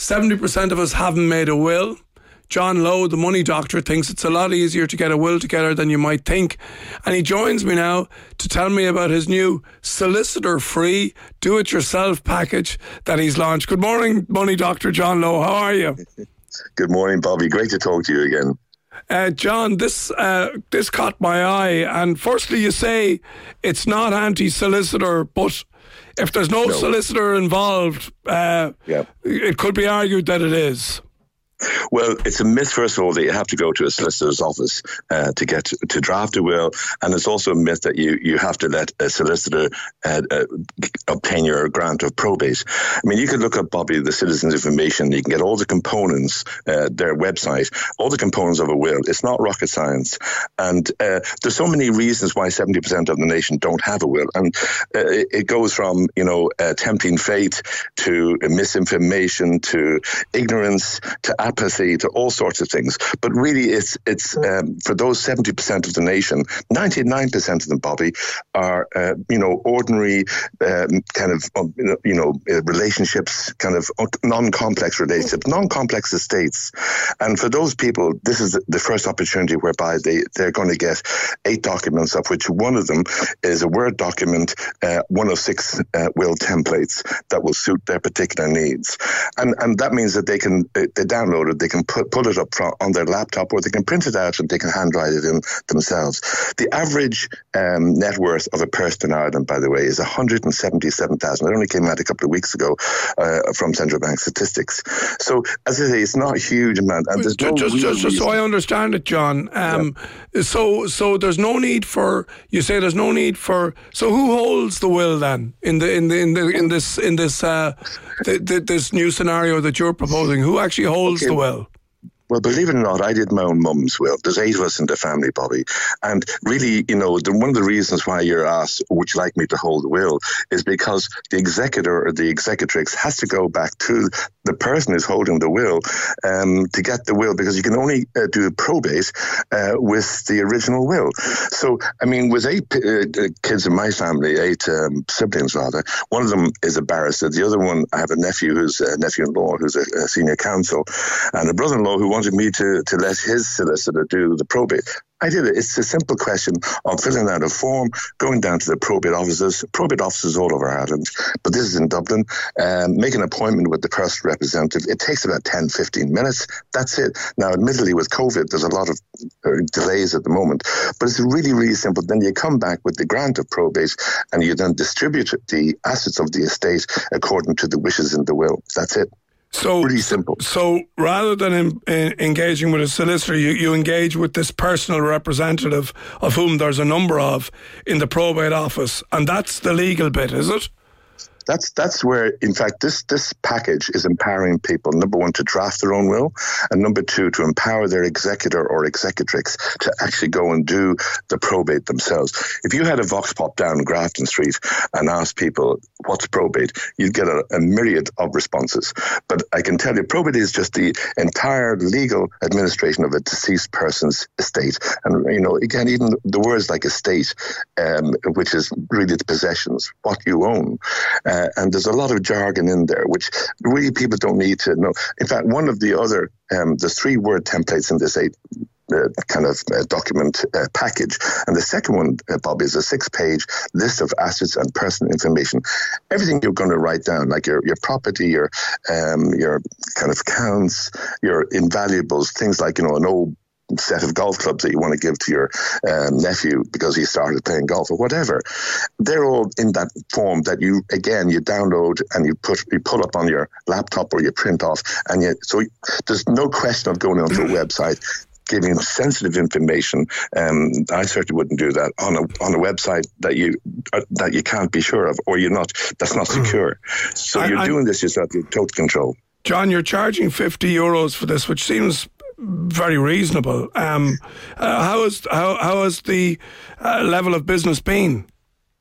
70% of us haven't made a will. John Lowe, the money doctor, thinks it's a lot easier to get a will together than you might think. And he joins me now to tell me about his new solicitor-free, do-it-yourself package that he's launched. Good morning, money doctor John Lowe. How are you? Good morning, Bobby. Great to talk to you again. John, this caught my eye. And firstly, you say it's not anti-solicitor, but if there's no solicitor involved, it could be argued that it is. Well, it's a myth, first of all, that you have to go to a solicitor's office to draft a will, and it's also a myth that you have to let a solicitor obtain your grant of probate. I mean, you can look up, Bobby, the Citizens Information. You can get all the components, their website, all the components of a will. It's not rocket science, and there's so many reasons why 70% of the nation don't have a will, and it goes from tempting fate to misinformation to ignorance to apathy to all sorts of things. But really, it's for those 70% of the nation, 99% of them, Bobby, are ordinary kind of relationships, kind of non-complex relationships, non-complex estates. And for those people, this is the first opportunity whereby they're going to get 8 documents, of which one of them is a Word document, one of 6 will templates that will suit their particular needs. And that means that they download it, they can pull it up on their laptop, or they can print it out and they can handwrite it in themselves. The average net worth of a person in Ireland, by the way, is 177,000. It only came out a couple of weeks ago from Central Bank statistics. So, as I say, it's not a huge amount. And there's just so I understand it, John. So there's no need for. You say there's no need for. So who holds the will then in this new scenario that you're proposing? Who actually holds the will? Well, believe it or not, I did my own mum's will. There's 8 of us in the family, Bobby. And really, one of the reasons why you're asked, would you like me to hold the will, is because the executor or the executrix has to go back to the person who's holding the will to get the will, because you can only do probate with the original will. So, I mean, with 8 kids in my family, 8 siblings rather, one of them is a barrister. The other one, I have a nephew who's a nephew-in-law who's a senior counsel, and a brother-in-law who wanted me to let his solicitor do the probate. I did it. It's a simple question of filling out a form, going down to the probate offices all over Ireland, but this is in Dublin, make an appointment with the personal representative. It takes about 10, 15 minutes. That's it. Now, admittedly, with COVID, there's a lot of delays at the moment, but it's really, really simple. Then you come back with the grant of probate, and you then distribute the assets of the estate according to the wishes in the will. That's it. So pretty simple. So rather than engaging with a solicitor, you engage with this personal representative, of whom there's a number of in the probate office, and that's the legal bit, is it? That's where, in fact, this package is empowering people, number one, to draft their own will, and number two, to empower their executor or executrix to actually go and do the probate themselves. If you had a vox pop down Grafton Street and asked people, what's probate, you'd get a myriad of responses. But I can tell you, probate is just the entire legal administration of a deceased person's estate. And, again, even the words like estate, which is really the possessions, what you own. And there's a lot of jargon in there, which really people don't need to know. In fact, one of the other, there's 3 word templates in this 8 document package. And the second one, Bob, is a 6-page list of assets and personal information. Everything you're going to write down, like your property, your kind of accounts, your invaluables, things like, an old set of golf clubs that you want to give to your nephew because he started playing golf or whatever. They're all in that form that you download and you pull up on your laptop or you print off, so there's no question of going onto a website giving sensitive information. I certainly wouldn't do that on a website that you can't be sure of, or that's not secure. So you're doing this yourself, you're total control. John, you're charging €50 for this, which seems very reasonable. How has the level of business been?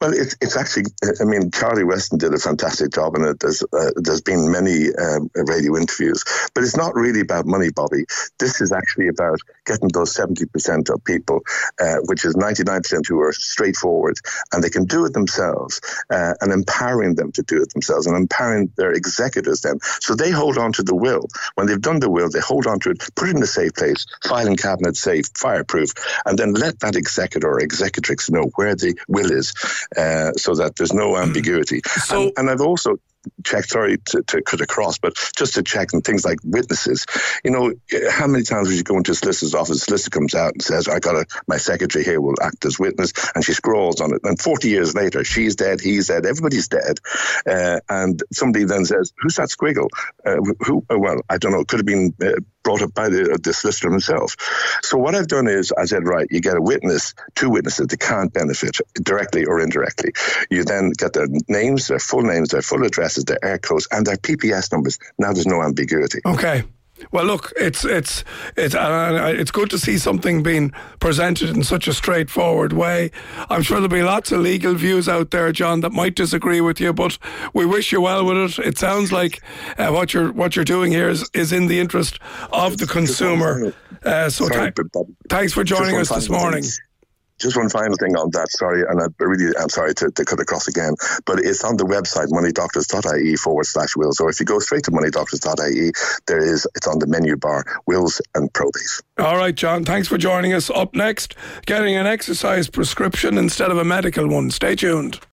Well, it's actually, I mean, Charlie Weston did a fantastic job in it. There's been many radio interviews, but it's not really about money, Bobby. This is actually about getting those 70% of people, which is 99% who are straightforward, and they can do it themselves, and empowering them to do it themselves, and empowering their executors then. So they hold on to the will. When they've done the will, they hold on to it, put it in a safe place, filing cabinet safe, fireproof, and then let that executor or executrix know where the will is. So that there's no ambiguity. So, and I've also checked, sorry to cut across, but just to check on things like witnesses. You know, how many times would you go into a solicitor's office, the solicitor comes out and says, my secretary here will act as witness, and she scrawls on it. And 40 years later, she's dead, he's dead, everybody's dead. And somebody then says, who's that squiggle? Well, I don't know, it could have been brought up by the solicitor himself. So what I've done is, I said, right, you get a witness, two witnesses that can't benefit directly or indirectly. You then get their names, their full addresses, their air codes, and their PPS numbers. Now there's no ambiguity. Okay. Well, look, it's good to see something being presented in such a straightforward way. I'm sure there'll be lots of legal views out there, John, that might disagree with you, but we wish you well with it. It sounds like what you're doing here is in the interest of the consumer. Thanks for joining us this morning. Just one final thing on that, sorry, and I'm sorry to cut across again, but it's on the website, moneydoctors.ie/wills, or if you go straight to moneydoctors.ie, it's on the menu bar, wills and probates. All right, John, thanks for joining us. Up next, getting an exercise prescription instead of a medical one. Stay tuned.